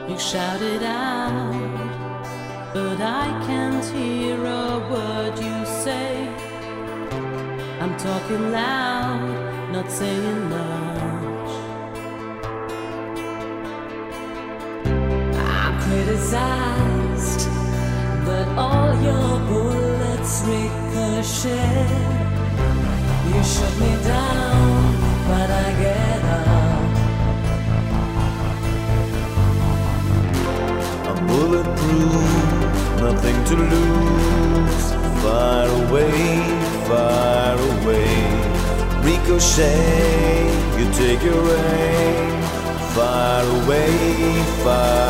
You shouted out, but I can't hear a word you say. I'm talking loud, not saying much. I'm criticized, but all your bullets ricochet. You shut me down, but I get up. I'm bulletproof, nothing to lose. Far away, far away. Ricochet, you take your aim. Far away, far